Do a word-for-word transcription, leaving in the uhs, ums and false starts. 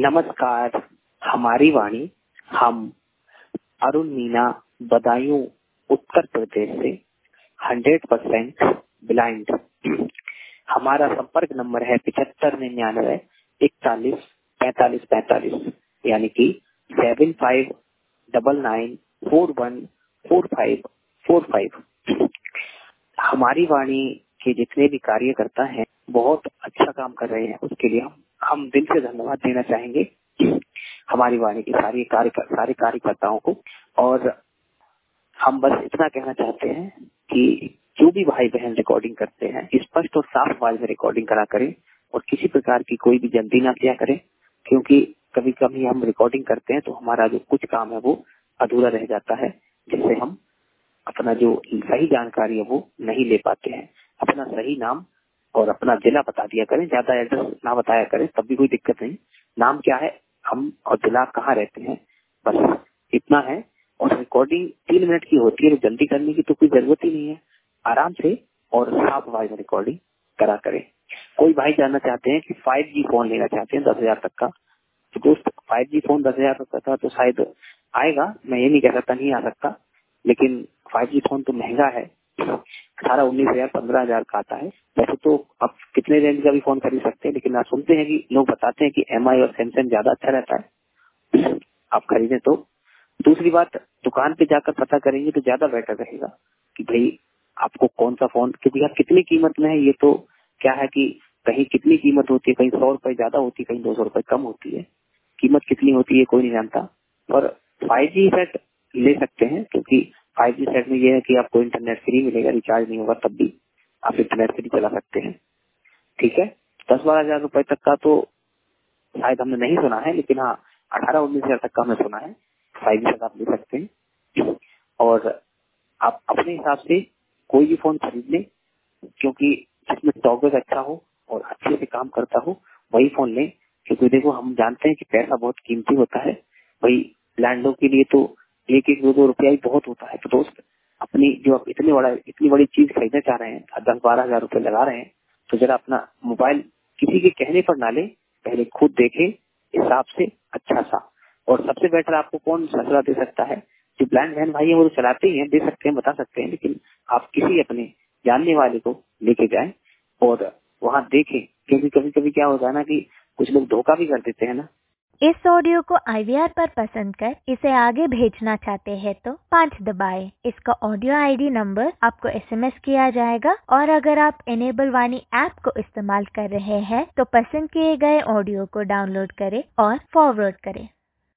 नमस्कार, हमारी वाणी। हम अरुण मीना, बदायूं, उत्तर प्रदेश से हंड्रेड परसेंट ब्लाइंड। हमारा संपर्क नंबर है पिछहत्तर निन्यानवे इकतालीस पैंतालीस पैंतालीस, यानी कि seven five double nine four one four five four five. हमारी वाणी के जितने भी कार्यकर्ता हैं बहुत अच्छा काम कर रहे हैं, उसके लिए हम हम दिल से धन्यवाद देना चाहेंगे हमारी वाणी के सारे कार्य सारे कार्यकर्ताओं को। और हम बस इतना कहना चाहते हैं कि जो भी भाई बहन रिकॉर्डिंग करते हैं स्पष्ट और साफ आवाज में रिकॉर्डिंग करा करें और किसी प्रकार की कोई भी जल्दी ना किया करें, क्योंकि कभी कभी हम रिकॉर्डिंग करते हैं तो हमारा जो कुछ काम है वो अधूरा रह जाता है, जिससे हम अपना जो सही जानकारी है वो नहीं ले पाते हैं। अपना सही नाम और अपना जिला बता दिया करें, ज्यादा एड्रेस ना बताया करें, तब भी कोई दिक्कत नहीं। नाम क्या है हम और जिला कहाँ रहते हैं, बस इतना है। और रिकॉर्डिंग तीन मिनट की होती है, तो जल्दी करने की तो कोई जरूरत ही नहीं है। आराम से और साफ आवाज में रिकॉर्डिंग करा करें। कोई भाई जानना चाहते हैं कि फाइव जी फोन लेना चाहते हैं दस हजार तक का, तो दोस्त फाइव जी फोन दस हजार तक का तो शायद आएगा, मैं ये नहीं कह सकता नहीं आ सकता, लेकिन फाइव जी फोन तो महंगा है, अठारह उन्नीस हजार पंद्रह हजार का आता है। वैसे तो आप कितने रेंज का भी फोन खरीद सकते हैं, लेकिन आप सुनते हैं कि लोग बताते हैं कि एम आई और सैमसंग ज्यादा अच्छा रहता है, आप खरीदें तो। दूसरी बात, दुकान पे जाकर पता करेंगे तो ज्यादा बेटर रहेगा कि भाई आपको कौन सा फोन, क्योंकि आप कितनी कीमत में है ये तो क्या है कि कहीं कितनी कीमत होती है, कहीं सौ रुपए ज्यादा होती है, कहीं दो सौ रुपए कम होती है, कीमत कितनी होती है कोई नहीं जानता। और फाइव जी सेट ले सकते हैं, क्योंकि फाइव जी सेट में ये है कि आपको इंटरनेट फ्री मिलेगा, रिचार्ज नहीं होगा, तब भी आप इंटरनेट फ्री चला सकते हैं। ठीक है, दस बारह हजार रुपए तक का तो शायद हमने नहीं सुना है, लेकिन हाँ अठारह उन्नीस हजार तक का हमने सुना है। फाइव जी तक आप ले सकते हैं और आप अपने हिसाब से कोई भी फोन खरीद लें, क्योंकि जिसमें टॉगर्स अच्छा हो और अच्छे से काम करता हो वही फोन लें। क्योंकि देखो हम जानते हैं कि पैसा बहुत कीमती होता है, वही लैंडलो के लिए तो एक एक दो दो रुपया ही बहुत होता है। तो दोस्त अपनी जो आप इतनी बड़ा इतनी बड़ी चीज खरीदना चाह रहे हैं, दस बारह हजार रुपए लगा रहे हैं, तो जरा अपना मोबाइल किसी के कहने पर ना ले, पहले खुद देखें हिसाब से अच्छा सा। और सबसे बेटर आपको कौन सलाह दे सकता है, जो ब्लाइंड बहन भाई है वो तो चलाते ही हैं, दे सकते हैं, बता सकते हैं, लेकिन आप किसी अपने जानने वाले को लेके जाएं और वहाँ देखें, क्योंकि कभी कभी क्या होता है ना कि कुछ लोग धोखा भी कर देते हैं ना। इस ऑडियो को आई वी आर पर पसंद कर इसे आगे भेजना चाहते हैं तो पाँच दबाएं। इसका ऑडियो आई डी नंबर आपको एस एम एस किया जाएगा। और अगर आप इनेबल वाणी ऐप को इस्तेमाल कर रहे हैं तो पसंद किए गए ऑडियो को डाउनलोड करें और फॉरवर्ड करें।